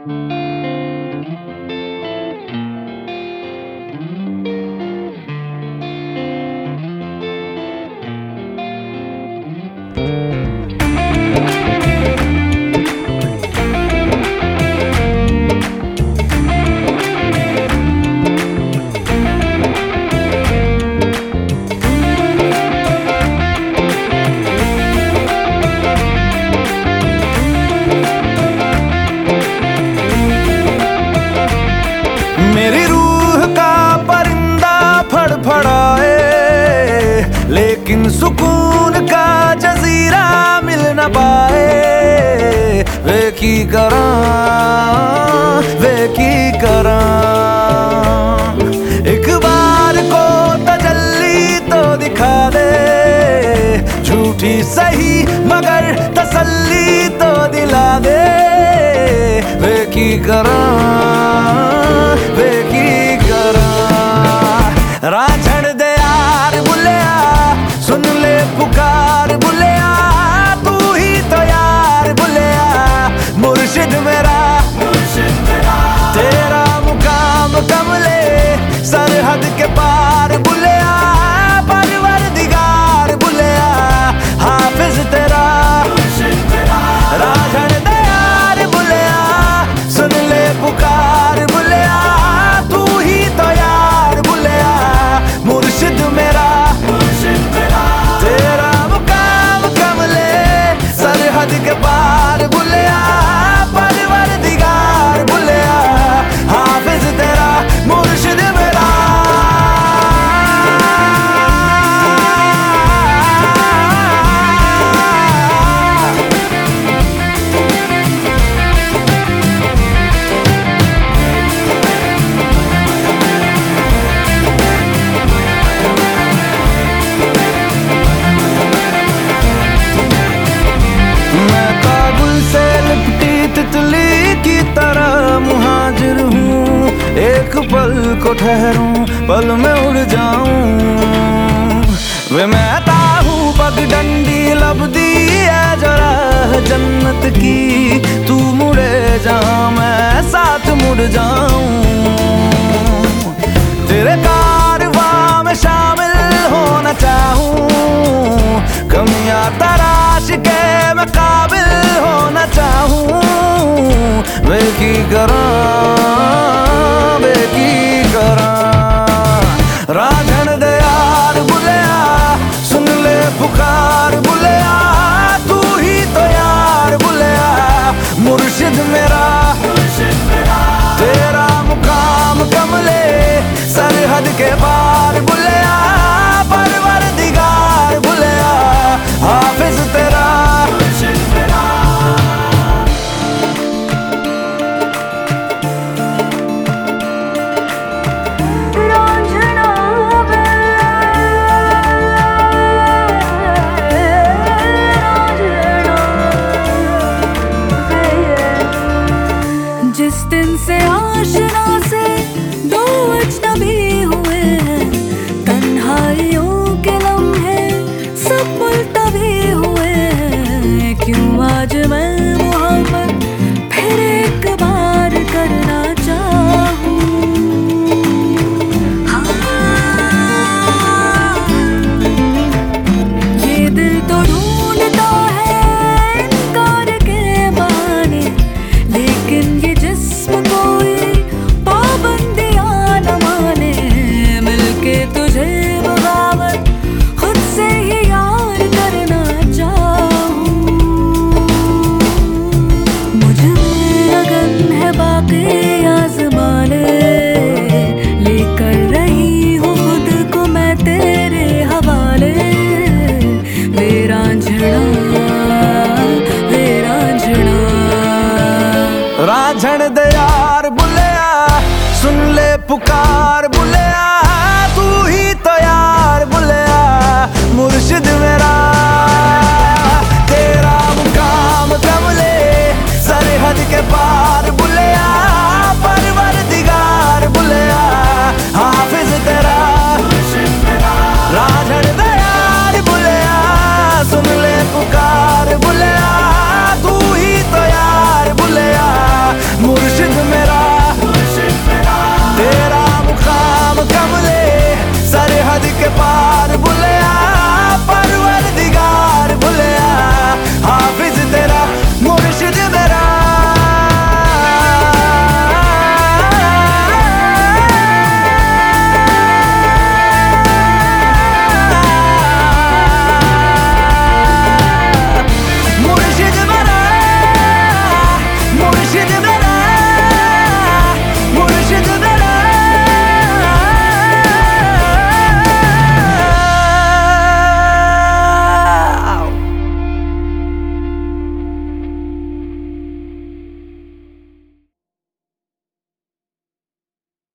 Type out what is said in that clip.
मेरी रूह का परिंदा फड़फड़ाए, लेकिन सुकून का जजीरा मिल न पाए। वे की करां एक बार को तजल्ली तो दिखा दे, झूठी सही मगर तसल्ली तो दिला दे। वे की करां रांझण दे यार बुलिया, सुन ले पुकार बुलिया, तू ही तो यार बुलिया। मुर्शिद मेरा तेरा मुकाम कमले सरहद के पार बुलिया। परवरदिगार बुलिया हाफिज तेरा रांझण दे यार बुलिया, सुन ले पुकार बुलिया, तू ही तो यार बुलिया। मुर्शिद मेरा तेरा मुकाम कमले सरहद के पार बुलिया। परवरदिगार बुलिया हाफिज तेरा मुर्शिद मेरा। तितली की तरह मुहाजिर हूँ, एक पल को ठहरूं पल में उड़ जाऊं। वे महता हूँ पगडंडी लबदी है जरा जन्नत की, तू मुड़े जहाँ मैं साथ मुड़ जाऊं। तेरे कारवां में शामिल होना चाहूं, कमियां तराश के मैं काबिल होना चाहूं। वे की करां रांझण दे यार बुलिया, सुन ले पुकार बुलिया, तू ही तो यार बुलिया। मुर्शिद मेरा तेरा मुकाम कमले सरहद के पार बुलिया। परवरदिगार बुलिया हाफिज तेरा जिस दिन से आशना से दो अजनबी हुए हैं, तन्हाइयों के लम्हे सब मुल्तवी हुए हैं। क्यों आज मैं मोहब्बत फिर एक बार करना चाहूं। ये दिल तो ढूंढता है इनकार के बहाने, लेकिन ये जिस्म कोई पाबंदियां न माने। मिलके तुझे बगावत खुद से ही यार करना चाहूं। मुझ में लगन है बाकी आज़माने, लेकर रही हूँ खुद को मैं तेरे हवाले। वे रांझण रांझण दे